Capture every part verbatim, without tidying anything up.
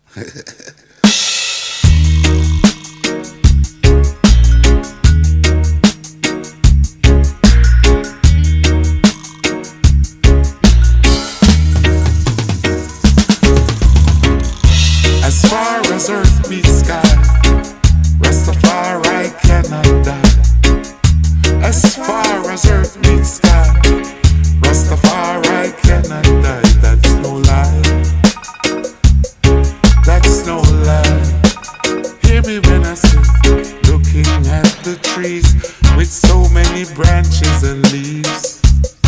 As far as earth meets sky, Rastafari cannot die. As far as earth meets sky, Rastafari cannot die. That's no lie. That's no lie. Hear me when I say, looking at the trees with so many branches and leaves.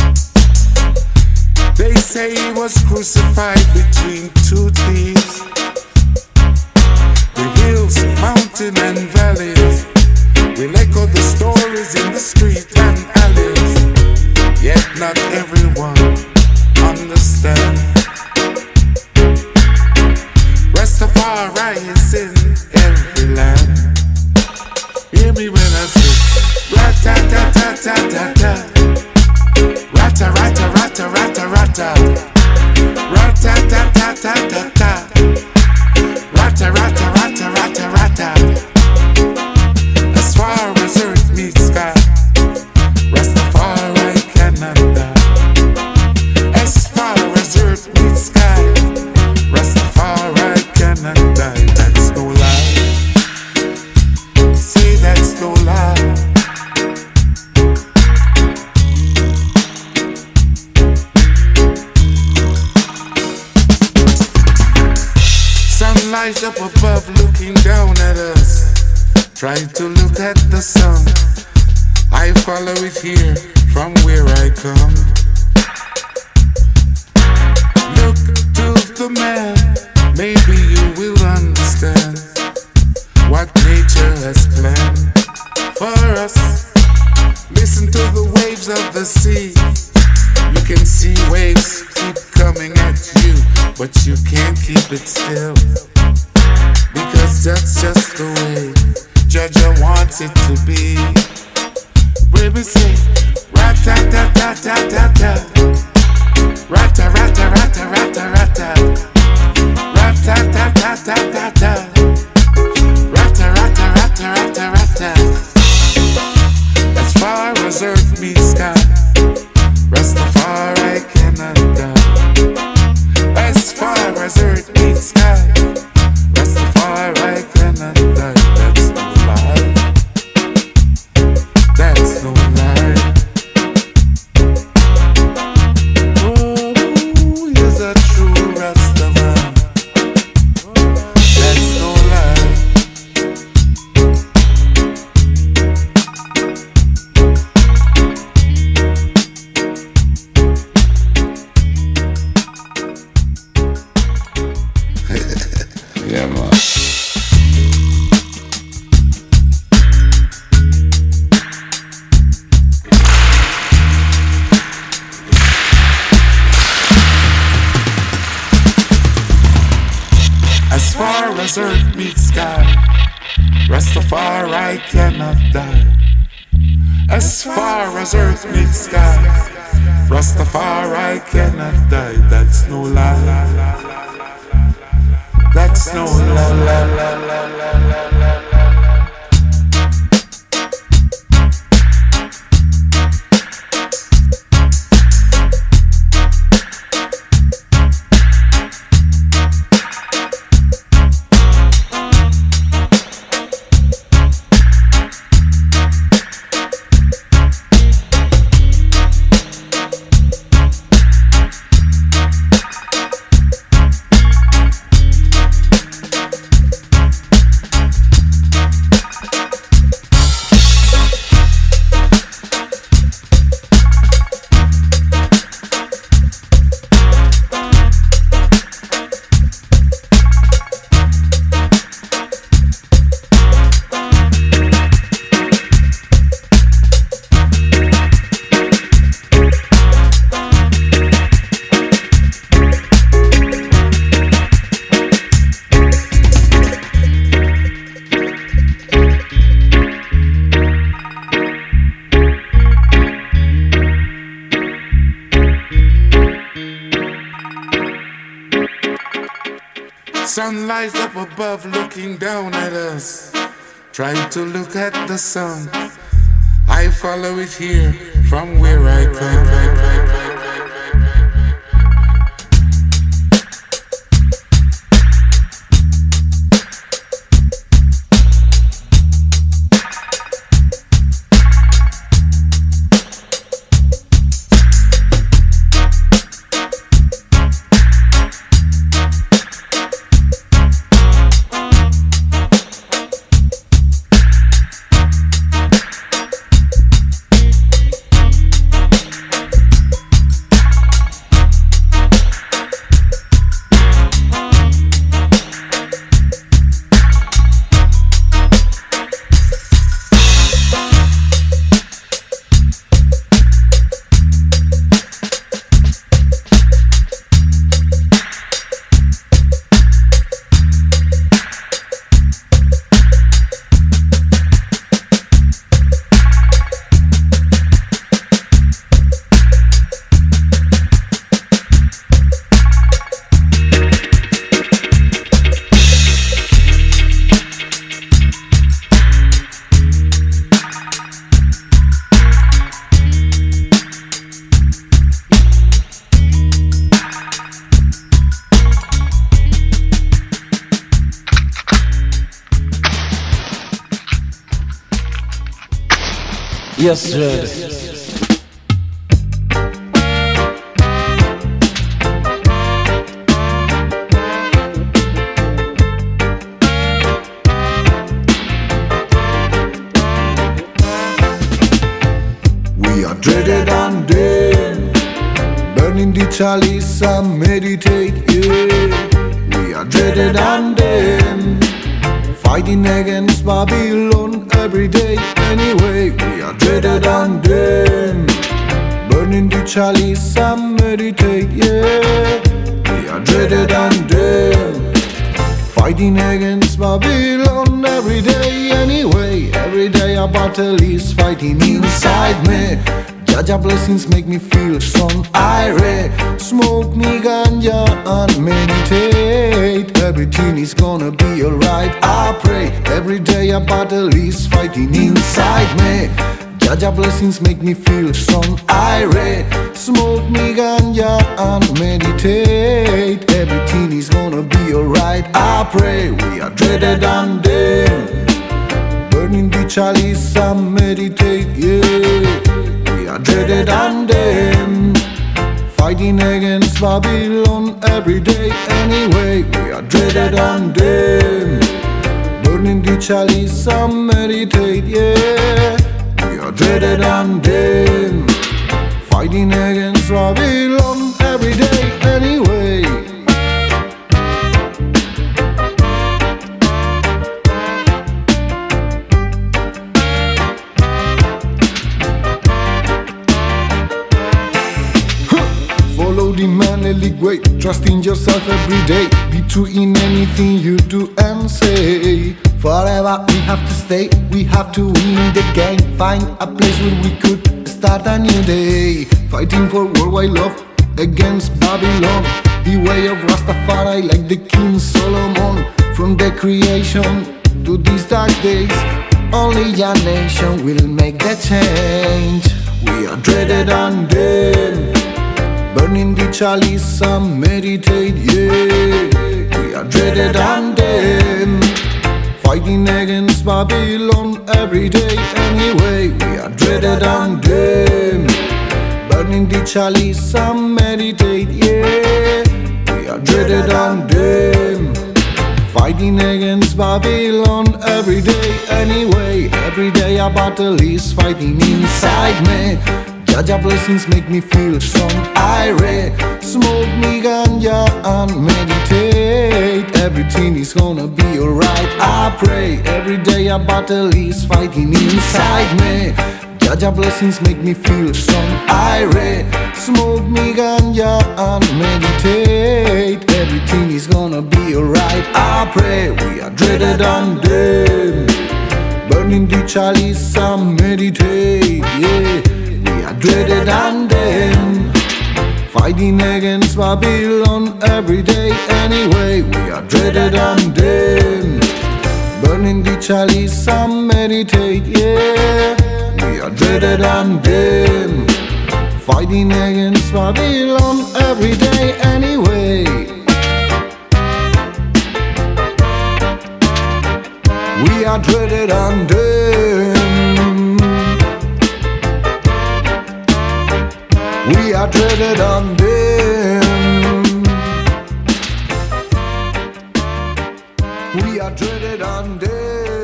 They say he was crucified between two thieves. The hills, mountain and valleys will echo the stories in the street and alleys. Yet not everyone understand. Rastafari is in every land. Hear me when I say rat-ta-ta-ta-ta-ta-ta, rata-rata, rata-rata, rata, rat-ta-ta-ta-ta-ta-ta, rata, rata, rata, rata, rata. As far as earth meets sky, Rastafari cannot die. As far as earth meets sky, Rastafari cannot die. That's no lie. Say that's no lie. Sunlight up above looking down at us. Try to look at the sun. I follow it here from where I come. Look to the man, maybe you will understand what nature has planned for us. Listen to the waves of the sea. You can see waves keep coming at you, but you can't keep it still, because that's just the way Jaja wants it to be. Where we say rat-ta-ta-ta-ta-ta-ta, rata-rata, rata-rata, rata, rat-ta-ta-ta-ta-ta-ta, rata-rata, rata-rata, rata. As far as earth meets sky, Rastafari cannot die. As far as earth meets sky, Rastafari cannot die. That's no lie. That's no lie. Oh, he's a true Rastaman. That's no lie. Yeah, man. As far as earth meets sky, Rastafari cannot die. As far as earth meets sky, Rastafari cannot die. That's no lie. That's no lie. Sunlight up above looking down at us. Try to look at the sun. I follow it here from where I come. Yes, ready. We are dreaded and dead, burning the chalice and meditate, yeah. We are dreaded and dead, fighting against Babylon every day. Anyway, we are dreaded and dead, burning the chalice and meditate, yeah. We are dreaded and dead, fighting against Babylon every day. Anyway, every day a battle is fighting inside me. Jaja blessings make me feel strong, irate. Smoke me ganja and meditate. Everything is gonna be alright, I pray. Every day a battle is fighting inside me. Jaja blessings make me feel strong, irate. Smoke me ganja and meditate. Everything is gonna be alright, I pray. We are dreaded and dead, burning the chalice and meditate, yeah. We are dreaded and dead, fighting against Babylon every day. Anyway, we are dreaded and dead, burning the chalice and meditate, yeah. We are dreaded and dead, fighting against Babylon every day. Anyway, follow the manly way, trust in yourself every day. Be true in anything you do and say. Forever we have to stay, we have to win the game. Find a place where we could start a new day. Fighting for worldwide love against Babylon. The way of Rastafari like the King Solomon. From the creation to these dark days, only a nation will make the change. We are dreaded and dead, burning the chalice and meditate, yeah. We are dreaded and dead, fighting against Babylon every day. Anyway, we are dreaded and dead, burning the chalice and meditate, yeah. We are dreaded and dead, fighting against Babylon every day. Anyway, every day a battle is fighting inside me. Jaja blessings make me feel strong, irate. Smoke me ganja and meditate. Everything is gonna be alright, I pray. Every day a battle is fighting inside me. Jaja blessings make me feel strong, irate. Smoke me ganja and meditate. Everything is gonna be alright, I pray. We are dreaded and dead, burning the chalice and meditate, yeah. We are dreaded and dead, fighting against Babylon every day. Anyway, we are dreaded undone. Burning the chalice and meditate, yeah. We are dreaded undone. Fighting against Babylon every day anyway. We are dreaded undone. We are dreaded undone. We are dreaded undone.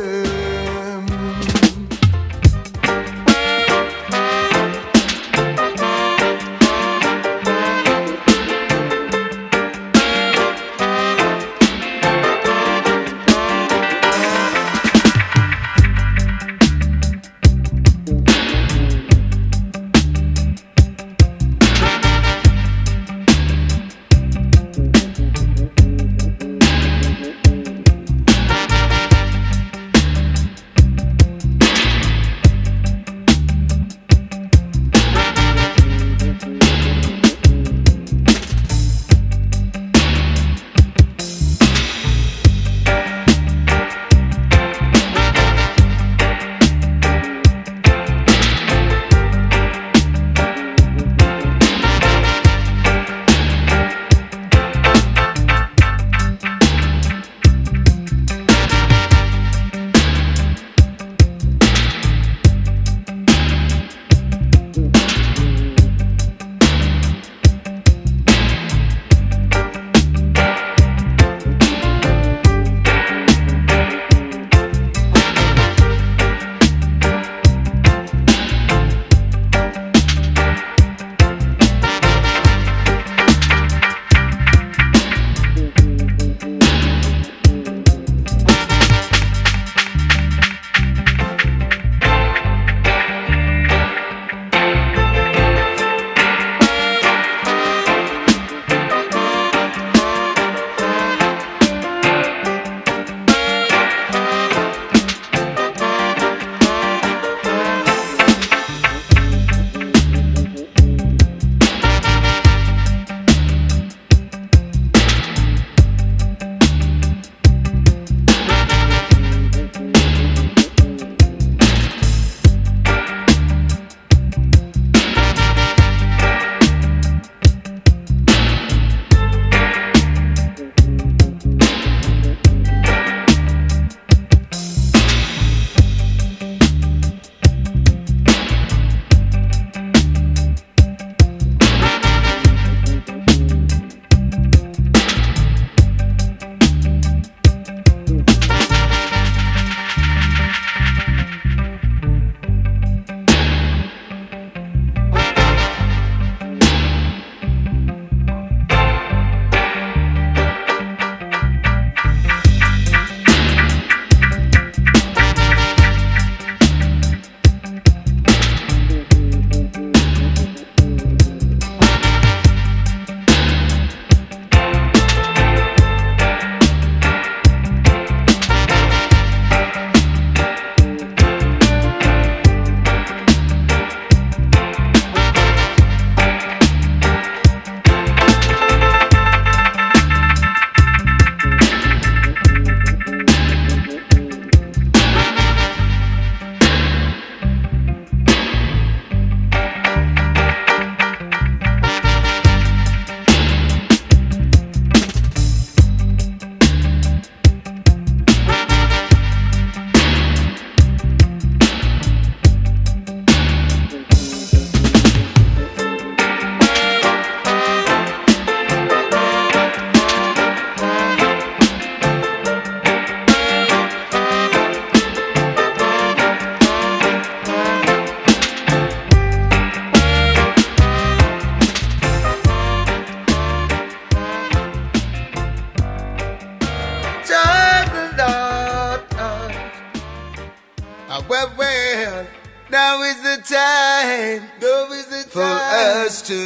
Well, well, now is the time, now is the time for us to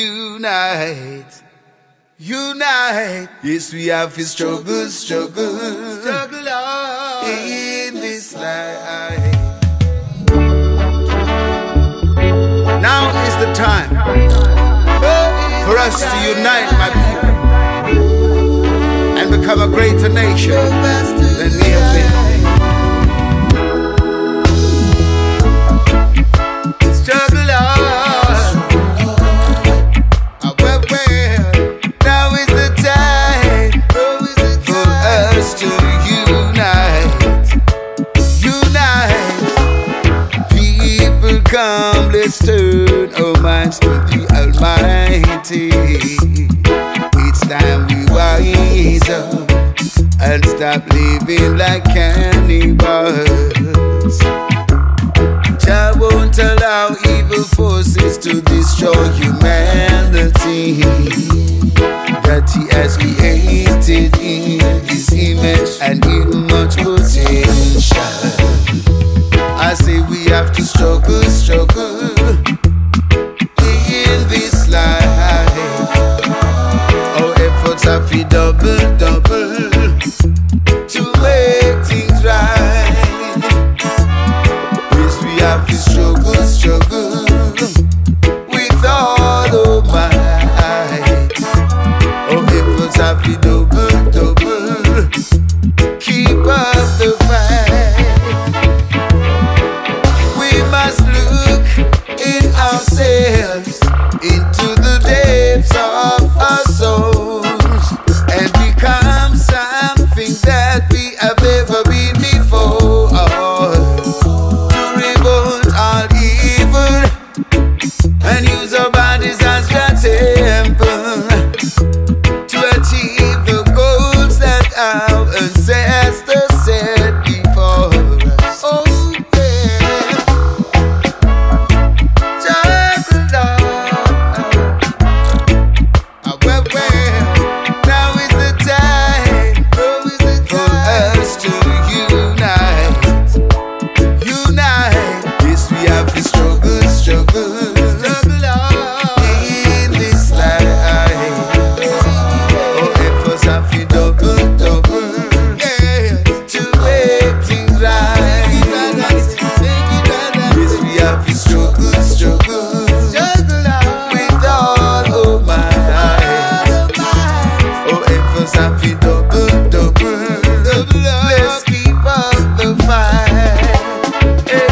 unite, unite. Yes, we have to struggle, struggle, struggle on in this life. Now is the time for us to unite, my people, and become become a greater nation than we have been. Struggle on. Well, well, now is the time for us to unite. Unite. People come, let's turn our minds to the Almighty. It's time we wise up and stop living like cannibals. Jah won't allow evil forces to destroy humanity that He has created in His image and even much potential. I say we have to struggle, struggle in this life. Our efforts have to double, double to make things right. Yes, we have to struggle, struggle with all our might. Our efforts have to double, double, keep up the fight. We must look in ourselves, into the depths of our souls, and become something that we have never been before. To revolt all evil and use our bodies as the temple to achieve the goals that our ancestors set before us. Oh yeah, struggle on. Ah, well, well, now is the time for us to unite. Unite. Yes, we have to struggle, struggle, struggle on in this life. Our efforts have to double, double, yeah, to make things right. Yes, we have to struggle, struggle, struggle on with all our might. Our efforts have to double, double, double. Let's keep up the fight. Hey,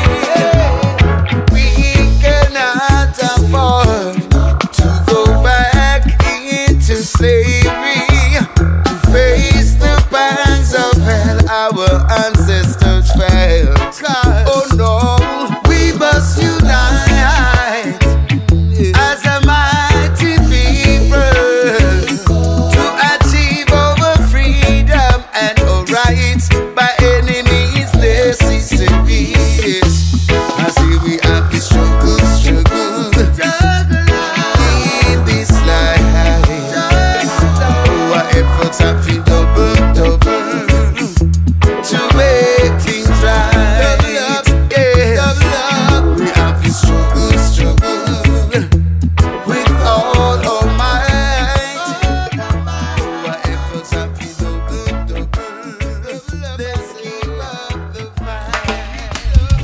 we cannot afford to go back into slavery, to face the pangs of hell our ancestors felt. Oh no, we must unite as a mighty people to achieve our freedom and our rights by any means necessary. Yes, I say we have to struggle, struggle in this life. Oh, our efforts have to double, double to make things right. Yes, we have to struggle, struggle with all our might. Oh, our efforts have to double, double. Let's keep up the fight.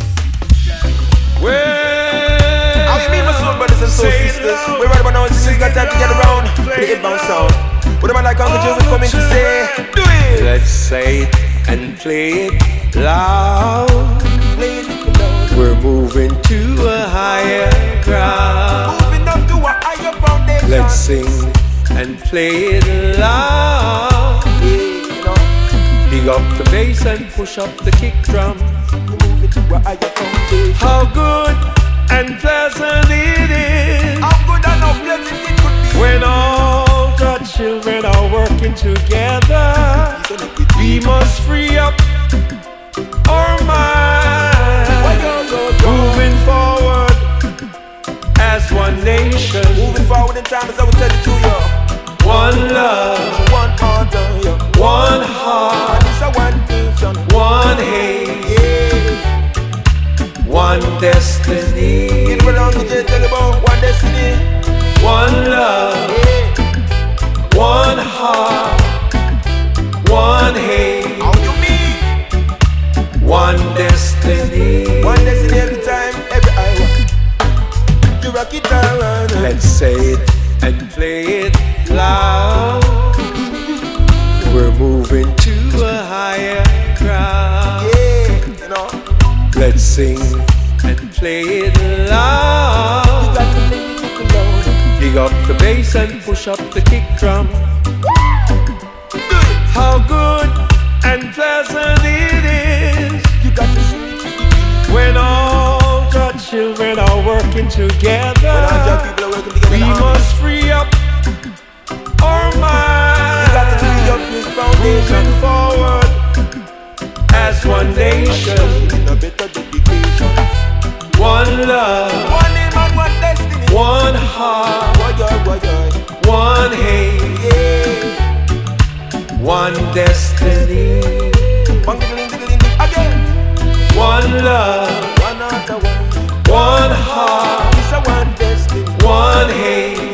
Well, how you mean, my soul brothers and soul sisters? We're right about now, and since got time to get around for the hit-bound sound. What am I like Uncle Joe is coming to say? Do it! Let's say it and play it loud. Play it loud. We're moving to a higher ground. Moving up to a higher foundation. Let's sing and play it loud. You know, Dig up the bass and push up the kick drum. we're moving to a higher foundation. How good and pleasant it is How good and how pleasant it could be when all the children are working together. We must free up our minds, moving forward as one nation. Moving forward in time as I will tell it to you. One love, One order, yeah. one heart, And it's a one nation. one hate, Yeah. one destiny. It belongs to just tell about one destiny. One love, Yeah. one heart, one hate, How you mean? one destiny. One destiny every time, every hour. You rock it around. Let's say it and play it loud. We're moving to a higher ground. Yeah, you know. Let's sing and play it loud. You got to play it loud. Dig up the bass and push up the kick drum. How good and pleasant it is. You got to sing it when all the children are working together. When all the people are working together. We must free up our mind. You got to free up this foundation. Moving forward as one nation. No better dedication. One love. One aim and one destiny. One heart. One aim. Yeah. One destiny. Again. One love. One other one. One heart. It's a one destiny. One aim.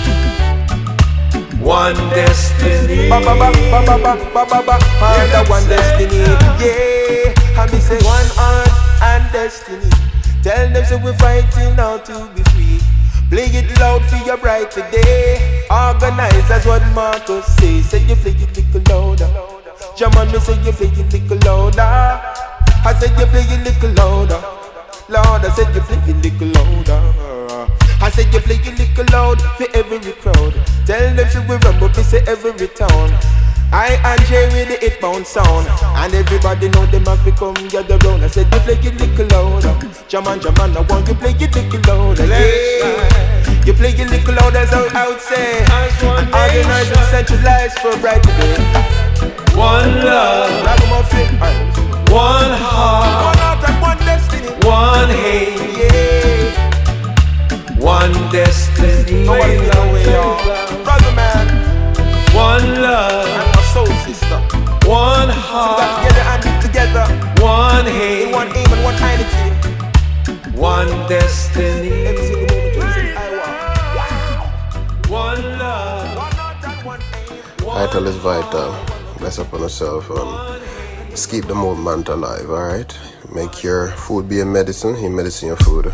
One destiny. Ba ba ba ba ba ba ba ba ba. Under one destiny. Yeah. And me say one heart and destiny. Tell them so we're fighting now to be free. Play it loud for your bright today. Organize, that's what Marcus say. Say you play it little louder. Jaman, me say you play it little louder. I said you play it little louder. Lord, I said you play it little louder. I said you play it little loud for every crowd. Tell them so we run, but me say every town. I and Jay with the eight pound sound. And everybody know them have to come gather round. I said you play it little louder. Jaman, Jaman, I want you play it little louder. Yeah. You play it little louder as I would say. And organize and centralize for bright today. One love. One heart. One heart and one destiny. One aim. Yeah. One destiny. Nobody feel away, y'all. Brother man. One love. And my soul sister. One So heart. we got together and live together. One In aim. one aim and one identity. One destiny. Every single moment we say I want. One love. One heart and one aim. Vital is vital. Bless up on yourself and just keep the movement alive, alright? Make your food be a medicine, you medicine your food.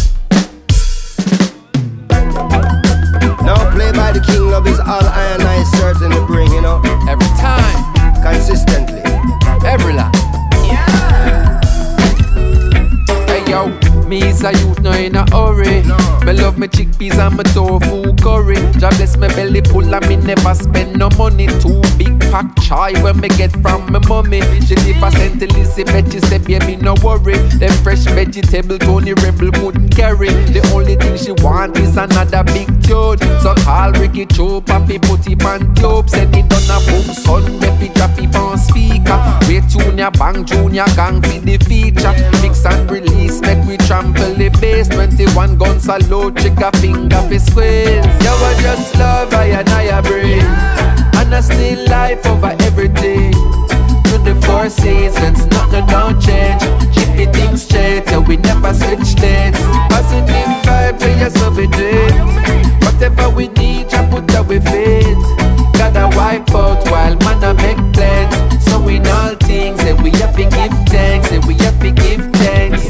Now play by the king, love is all I and I certainly bring, you know. Every time, Consistently. every line. Yeah. Hey yo, me is a youth, no in a hurry. No. Me love me chickpeas and me tofu curry. Jah bless me belly full and me never spend no money. Two big pack chai when me get from me mommy. She live a Saint Elizabeth, she say baby no worry. Them fresh vegetable Tony Rebel couldn't carry. The only thing she want is another big tune. So call Ricky Cho, papi put it on tube. Send it on a boom son, baby drop it on speaker. Wait junior bang junior gang for the feature. Mix and release, make we trample the bass. Twenty-one guns salute, check a finger for squeeze. You were just love I and I breathe. And I still life over everything. To the four seasons, nothing don't change. Keep the things straight, yeah, we never switch lanes. Positive vibes, yeah, yes, so we do it. Whatever we need, I put that we fit. Gotta wipe out while man I make plans. So in all things, yeah, we have to give thanks, yeah, we have to give thanks.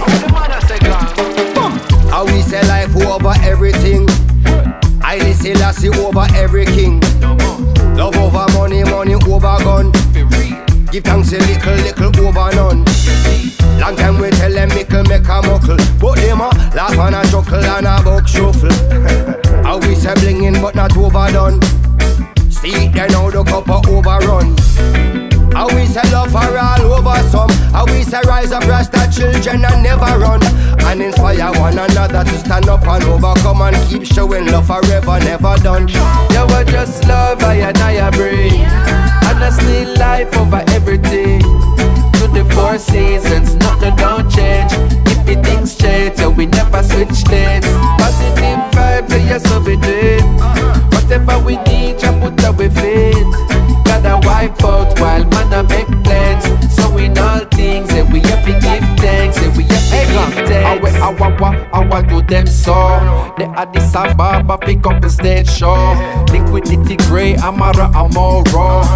How we say life over everything. I listen Lassie over every king. Love over money, money over gun. Give thanks a little, little over none. Long time we tell them make a make a muckle. But them a laugh and a chuckle and a buck shuffle. How we say blingin' but not overdone. See it there now the cup a overrun. How we say love for all over some. How we say rise up Rasta children and never run. And inspire one another to stand up and overcome. And keep showing love forever, never done. You were just love I and I breathe. And I still life over everything. To the four seasons, nothing don't change. Keep the things straight, yeah, we never switch lanes. Positive vibes, yeah, yes, so we do it. Whatever we need, I put that we fit. Gotta wipe out while man I make plans. So in all things, yeah, we have to give thanks, yeah, we have to hey, give thanks. I want, I want do them so. They are this Ababa pick up the stage show. Liquidity grey, Amara, Amoro. That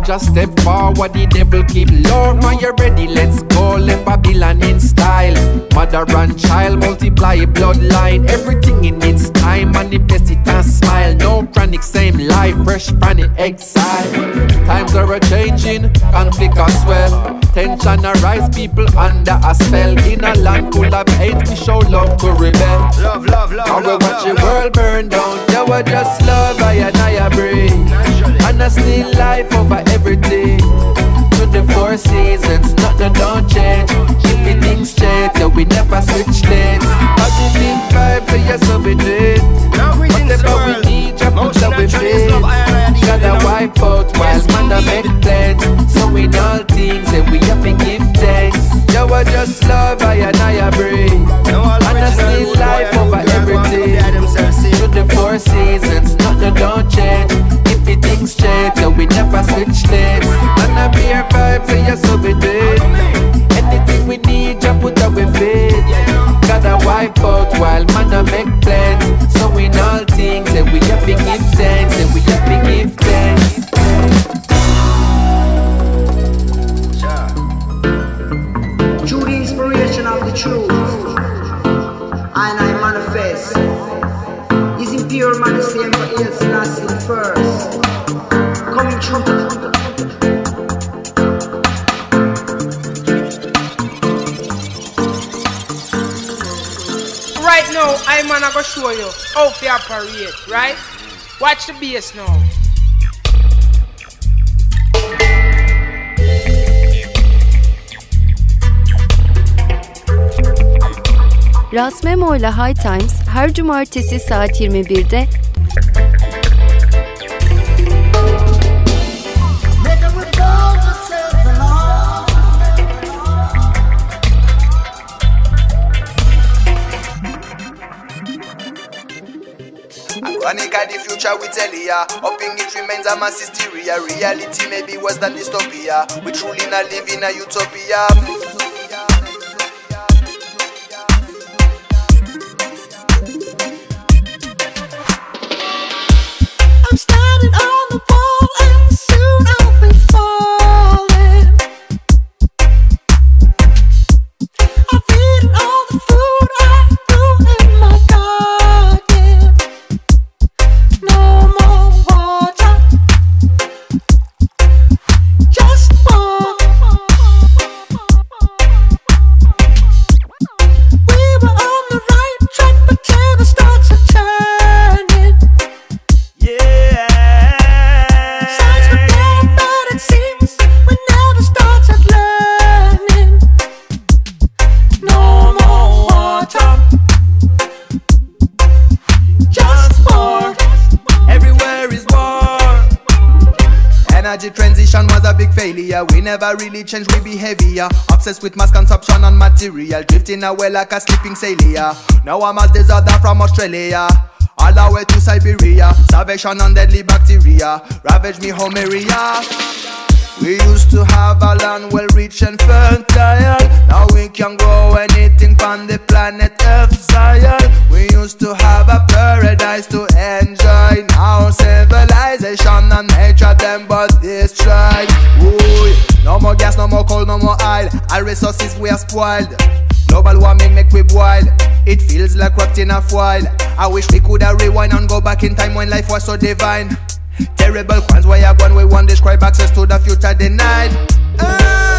just step forward, the devil keep low. Man, you ready, let's go, let Babylon in style. Mother and child, multiply bloodline. Everything in its time, manifest it and smile. No chronic, same life, fresh from the exile. Times are a-changing, conflict as well. Tension arise, people under a spell. In a land full of hate, we show love to rebel. Love, love, love, and we love, watch love, the love. world burn down. Yeah, we just love, I and I breathe. And I still life over everything. To the four seasons, nothing don't change. Keep me things straight, yeah, we never switch lanes. Positive vibe, so yes, so we do it. Whatever we need, just put that we feel. Gotta wipe out while man to make plans. So in all things, and we have to give thanks. Yeah, we just love, I and I breathe. And I still life over everything. To the four seasons, nothing don't change. Keep me things straight, so we never switch lanes. And I beer vibes, so yes, so we do it. Anything we need, just put that we fit. Gotta wipe out while man to make plans. So in all things, and we have to give thanks, and we have to give thanks. Through the inspiration of the truth, and I manifest. Is impure man the same for ill Selassie first. Coming true. Right now, I'm gonna go show you how to operate, right? Watch the bass now. Ras Memo ile High Times her cumartesi saat yirmi birde Anika the future we tell ya. Hoping it remains a mass hysteria. Reality may be worse than dystopia. We truly not live in a utopia. I'm standing on the wall and soon I'll be falling. I've eaten all the food I grew in my garden. No more water, just more. We were on the right track, but tables starts to turning. Signs were bad, but it seems we never started learning. No more water, just more. Everywhere is war. Energy transition was a big failure. We never really changed, we behavior. Obsessed with mass consumption and material. Drifting away like a sleeping sailor. Now I'm as desert from Australia. All the way to Siberia. Starvation and deadly bacteria ravage me home area. We used to have a land well rich and fertile. Now we can grow anything from the planet Earth soil. We used to have a paradise to enjoy. Now civilization and nature them but destroyed. Ooh, no more gas, no more coal, no more oil. All resources we are spoiled. Global warming make we wild. It feels like wrapped in a foil. I wish we could have rewind and go back in time when life was so divine. Terrible crimes where you're gone, we won't describe access to the future denied. Ah.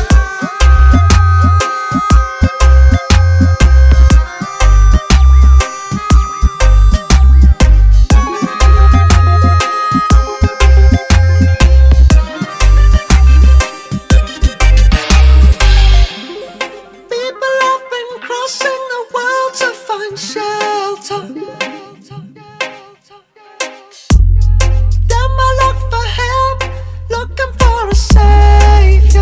People have been crossing the world to find shelter. Them I look for help, looking for a savior.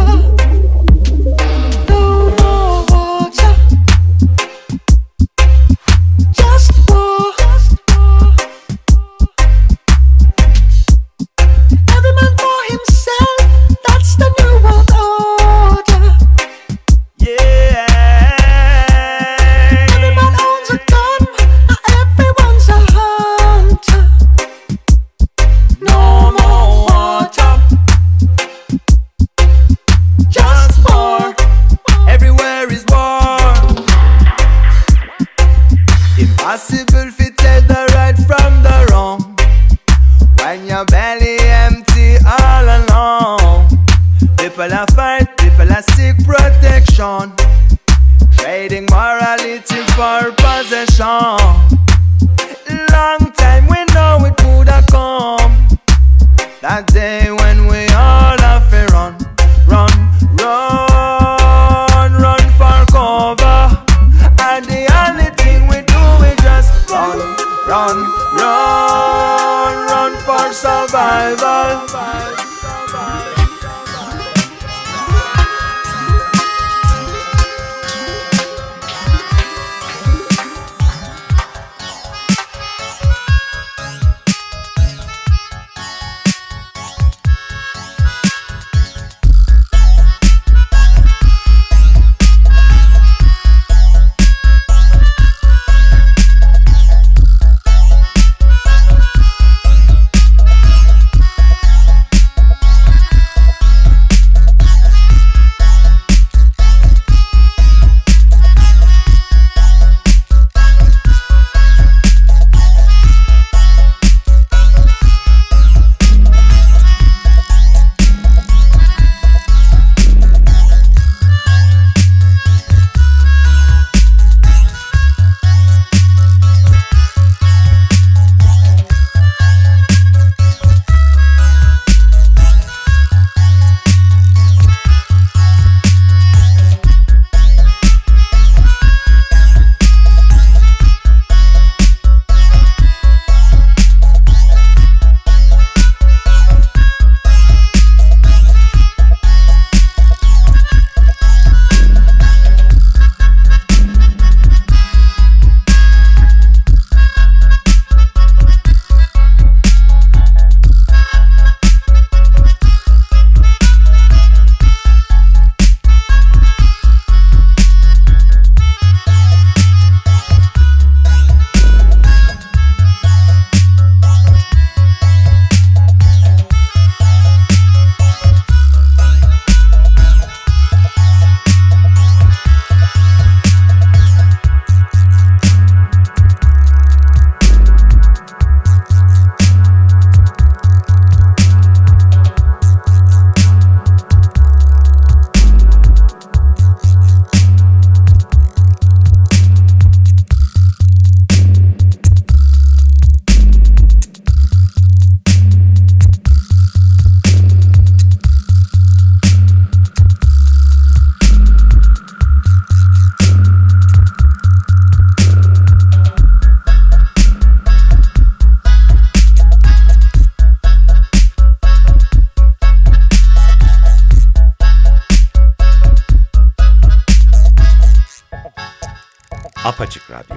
Apaçık Radyo.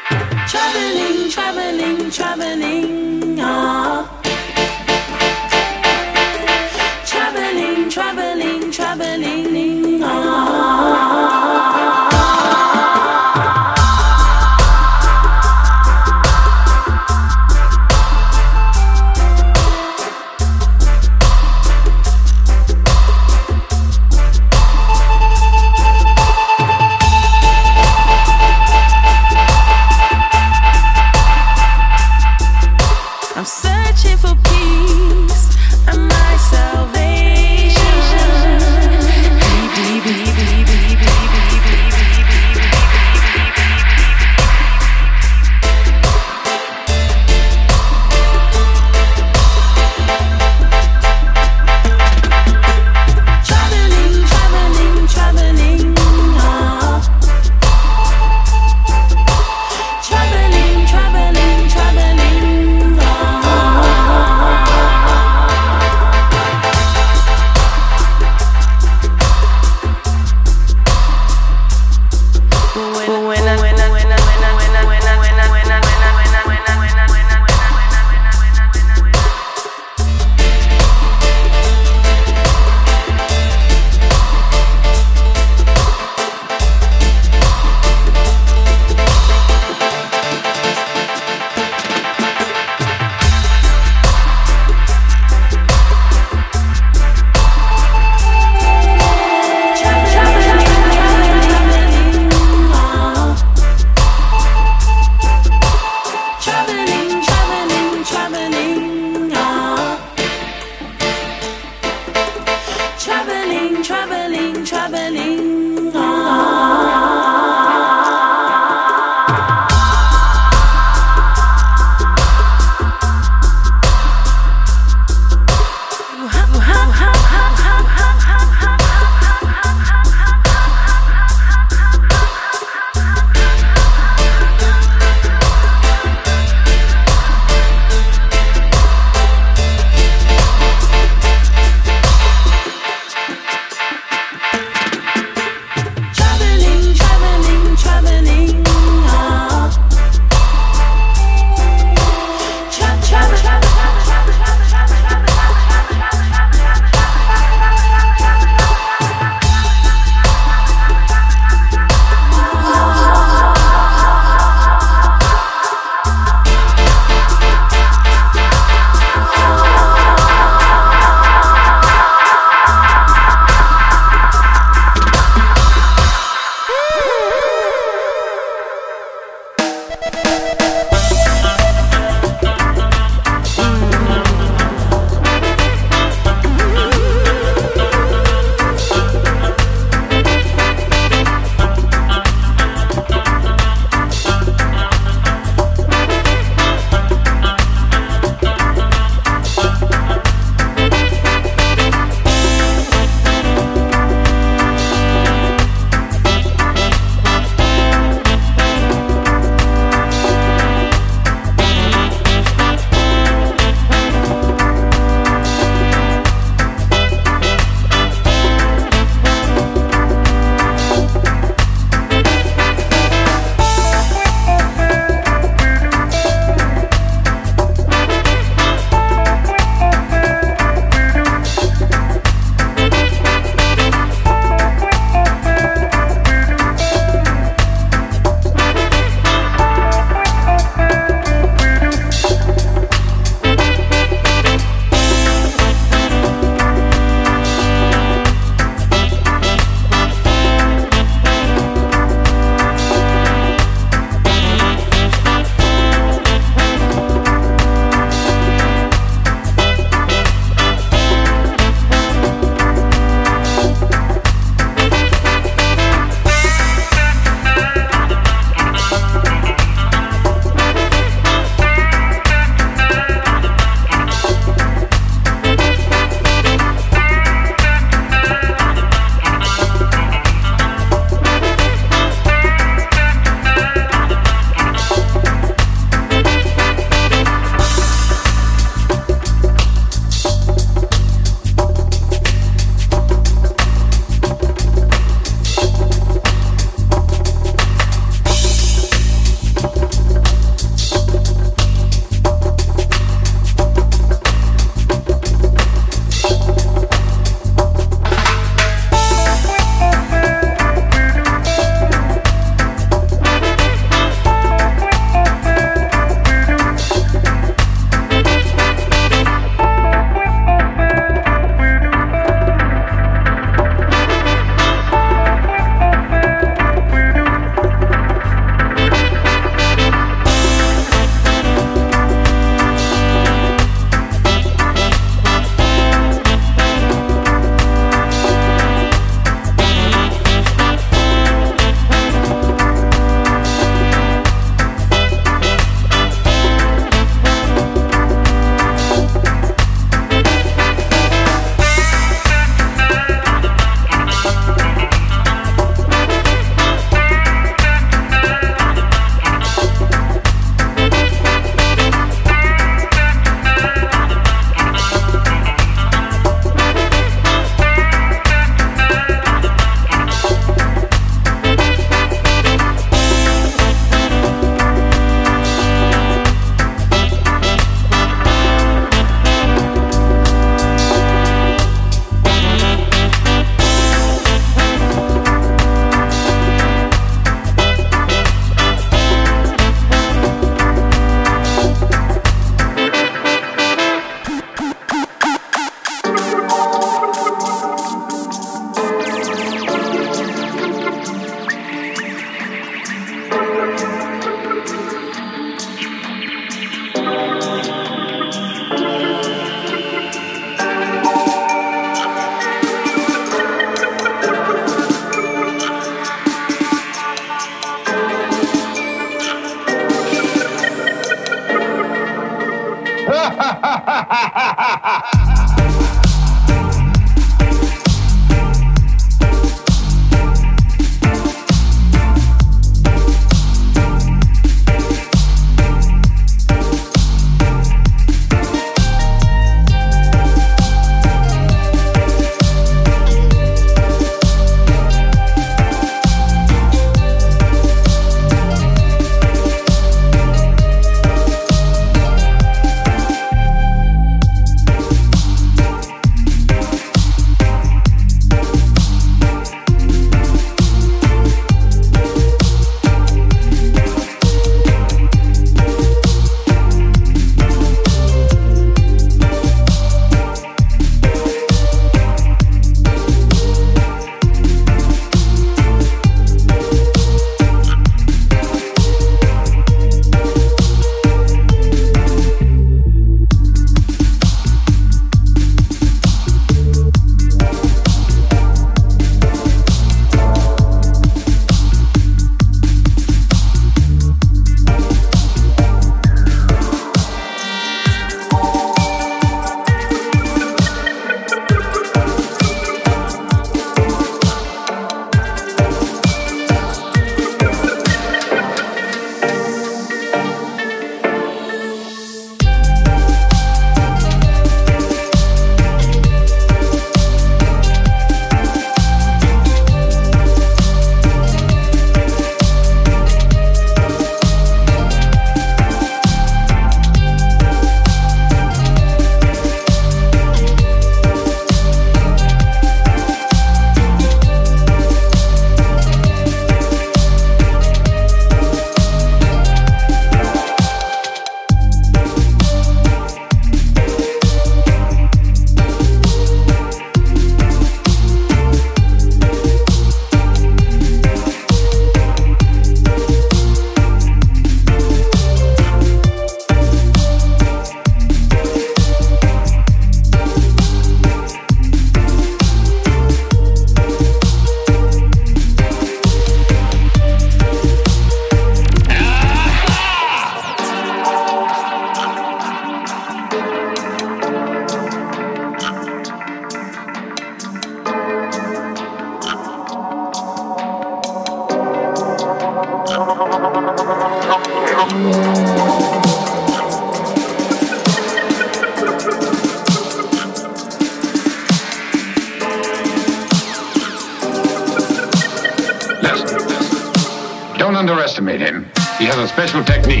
Don't underestimate him. He has a special technique.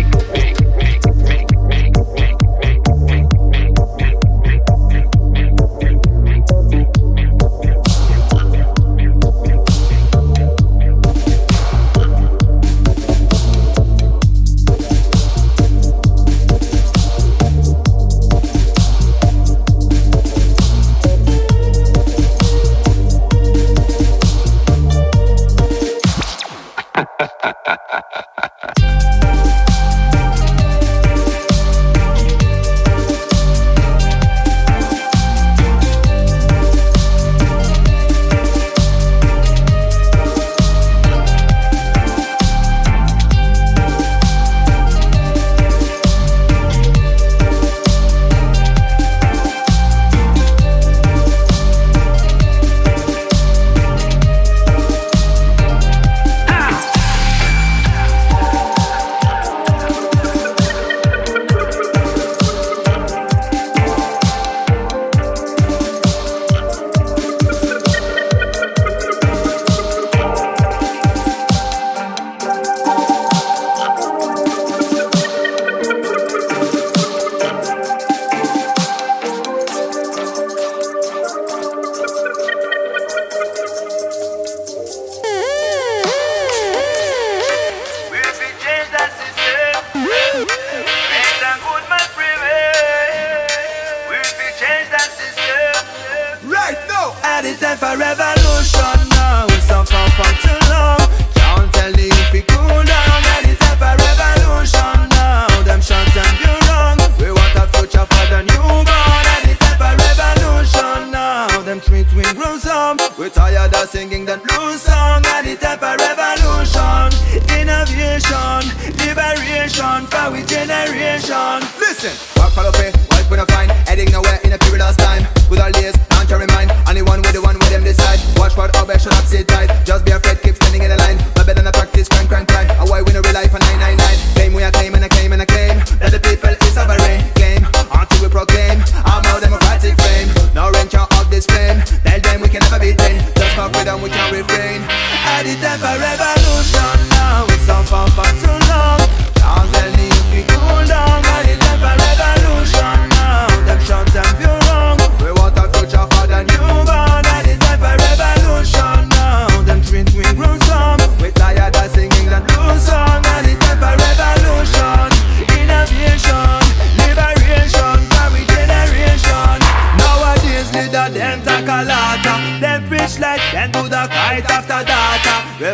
We're tired of singing that blues song. And it's time for revolution, innovation, liberation for our generation. Listen, walk follow me.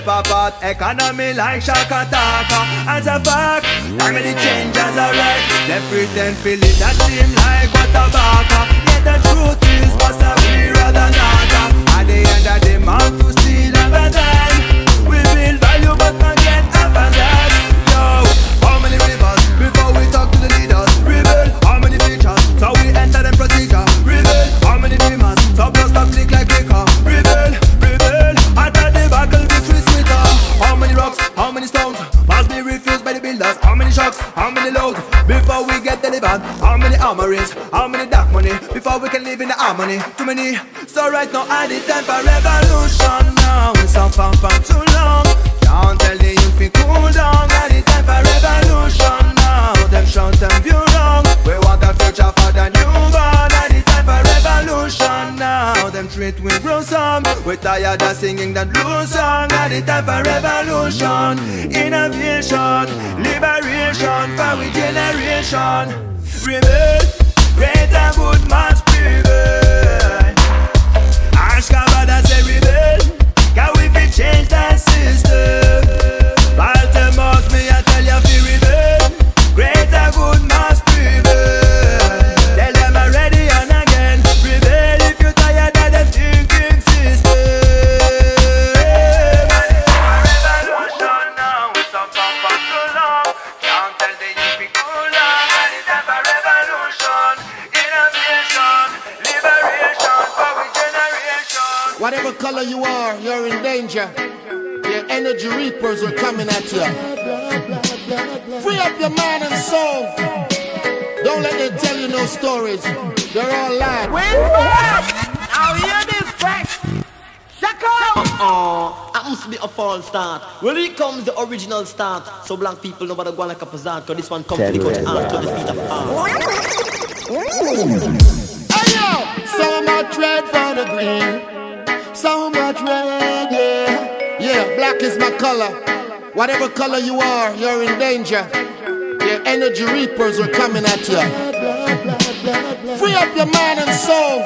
step apart. Economy like Shaka Taka. As a fact, I'm the change as a right. They pretend feel it, that seem like what a baka. Yet the truth is what's a we rather not. At the end of the month to steal everything. We build value but not get half of that. Yo, how many rivers before we talk to the leaders? Rebel, how many features? So we enter them procedure. Rebel, how many demons? So blood stop click like liquor. Rebel, rebel, after the battle victory sweeter. How many rocks? How many stones? Must be refused by the builders. How many shocks? How many loads? Before we get delivered. How many armories? How many dark money? Before we can live in the harmony. Too many. So right now I the time for revolution now. It's on fun for too long. Can't tell the youth we cool down. I the time for revolution now. Them shout them view wrong. We want a future for the newborn. I the time for revolution now. Them treat we gruesome. We tired of singing that blues song. I the time for revolution. Innovation, liberation for we generation. Rebel, great and good must prevail. Ask God I say rebel, can we be change that system? Baltimore's me I tell you fi rebel, great and good must prevail. Tell them I'm ready and again, rebel if you tired of the thinking system. Revolution now, it's up for too long. Can't tell the youth we cool down. It's time for revolution, innovation, liberation for we generation. Whatever color you are, you're in danger. Your energy reapers are coming at you. Free up your mind and soul. Don't let them tell you no stories. They're all lies. Wait for Now hear this fact. Shaka! Uh-uh, that must be a false start. When it comes the original start, so black people know about the go like a pizzazz, cause this one comes to the country art to the feet of art. Hey yo! So much red for the green. So much red, yeah. Yeah, black is my color. Whatever color you are, you're in danger. Your energy reapers are coming at you. Free up your mind and soul.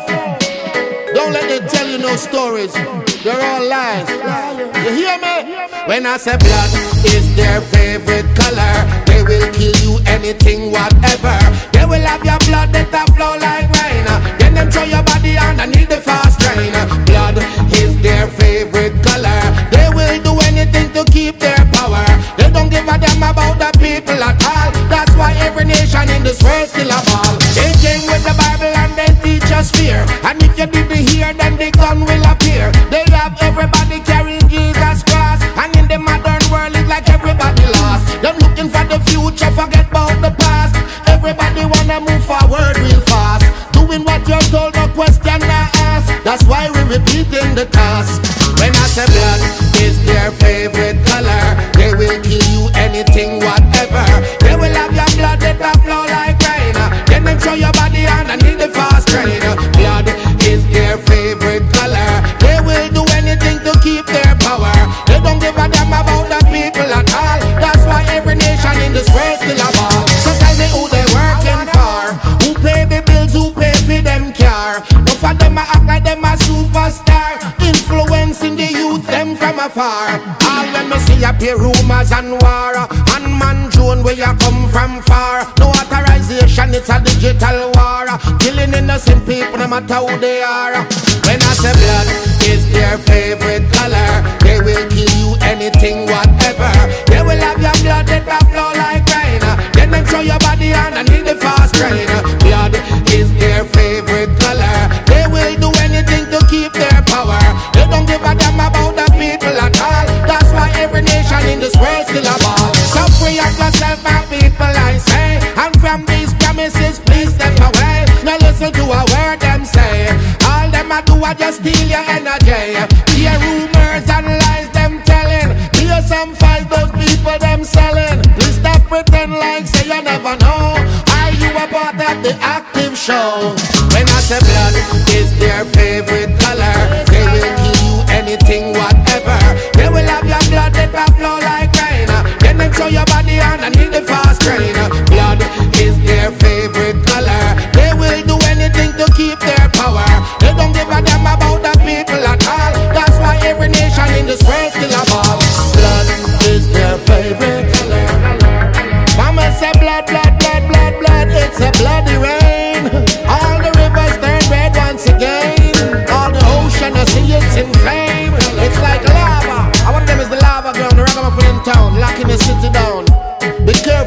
Don't let them tell you no stories. They're all lies. You hear me? When I say blood is their favorite color, they will kill you anything, whatever. They will have your blood that flow like rain. Then them throw your body underneath the fast train. Blood is their favorite color. They will do anything to keep their power. They don't give a damn about the people at all. That's why every nation in this world still a ball. They came with the Bible and they teach us fear. And if you didn't hear, then the gun will appear. They have everybody carrying Jesus Christ. And in the modern world it's like everybody lost. Them looking for the future, forget about the past. Everybody wanna move forward real fast. Doing what you're told, no question I ask. That's why we repeating the task. When I say blood is their favorite color, they will kill you anything, whatever. They will have your blood that flow like rain. Then them throw your body underneath the fast train. Blood is their favorite color. They will do anything to keep their power. They don't give a damn about the people at all. That's why every nation in this world still a ball. So tell me who they working for, who pay the bills, who pay for them car. No for them a act like them a superstar, influencing the youth them from afar. All when me see appear rumors and war, and man June where you come from far. No authorization, it's a digital war, killing innocent people no matter who they are. When I say blood is their favorite color, they will kill you anything, whatever. They will have your blood that flow like rain. Then them throw your body underneath the fast train. Blood is their favorite color. They will do anything to keep their power. They don't give a damn about the people at all. That's why every nation in this world still a ball. So free up yourself and people I say, and from these promises please step away. Now listen to a word them say. All them a do a just steal your energy. Hear rumors and lies them telling. Hear some fight those people them selling. Please stop pretend like say you never know. Are you a part of the active show? When I say blood is their favorite color, they will kill you anything, whatever. They will have your blood that flow like rain. Then them throw your body underneath the fast train. Blood is their favorite color. They will do anything to keep their power. They don't give a damn about the people at all. That's why every nation in this world still a ball.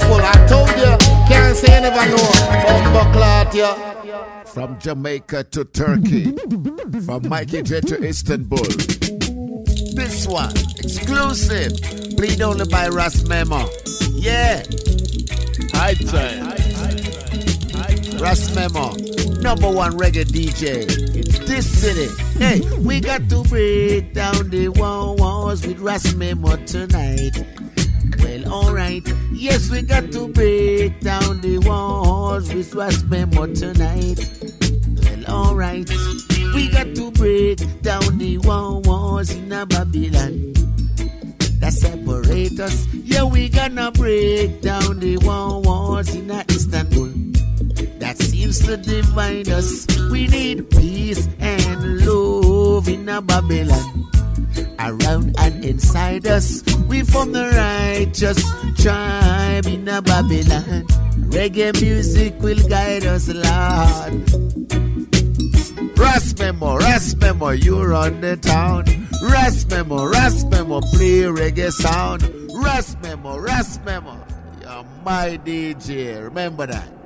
careful. I told you, can't say you never know. Bumbo clot, yeah. From Jamaica to Turkey, from Mikey J to Istanbul. This one, exclusive, played only by Ras Memo. Yeah. High time. Ras Memo, number one reggae D J in this city. Hey, we got to break down the walls with Ras Memo tonight. Well, alright. Yes, we got to break down the walls with Ras Memo tonight. Well, alright. We got to break down the walls in a Babylon that separate us. Yeah, we gonna break down the walls in a Istanbul that seems to divide us. We need peace and love in a Babylon around and inside us. We from the righteous tribe in a Babylon. Reggae music will guide us, Lord. Ras Memo, Ras Memo, you run the town. Ras Memo, Ras Memo, play reggae sound. Ras Memo, Ras Memo, you're my D J, remember that.